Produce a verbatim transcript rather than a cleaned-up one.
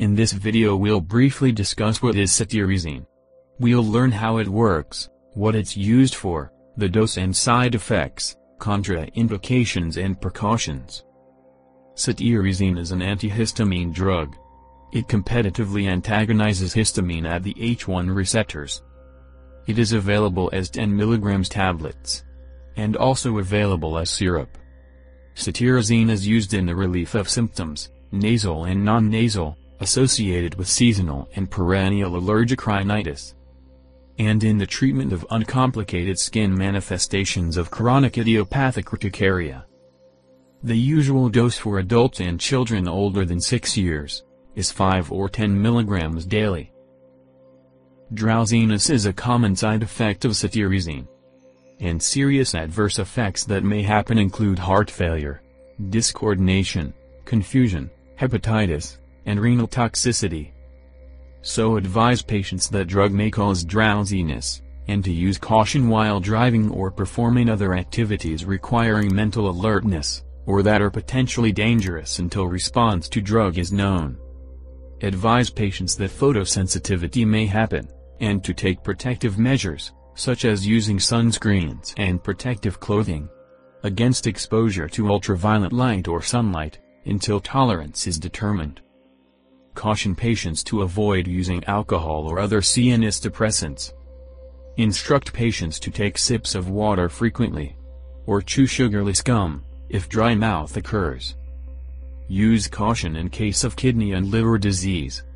In this video we'll briefly discuss what is cetirizine. We'll learn how it works, what it's used for, the dose and side effects, contraindications and precautions. Cetirizine is an antihistamine drug. It competitively antagonizes histamine at the H one receptors. It is available as ten milligram tablets, and also available as syrup. Cetirizine is used in the relief of symptoms, nasal and non-nasal, associated with seasonal and perennial allergic rhinitis, and in the treatment of uncomplicated skin manifestations of chronic idiopathic urticaria. The usual dose for adults and children older than six years is five or ten milligrams daily. Drowsiness is a common side effect of cetirizine, and serious adverse effects that may happen include heart failure, discoordination, confusion, hepatitis, and renal toxicity. So advise patients that drug may cause drowsiness, and to use caution while driving or performing other activities requiring mental alertness, or that are potentially dangerous until response to drug is known. Advise patients that photosensitivity may happen, and to take protective measures, such as using sunscreens and protective clothing, against exposure to ultraviolet light or sunlight, until tolerance is determined. Caution patients to avoid using alcohol or other C N S depressants. Instruct patients to take sips of water frequently, or chew sugarless gum, if dry mouth occurs. Use caution in case of kidney and liver disease.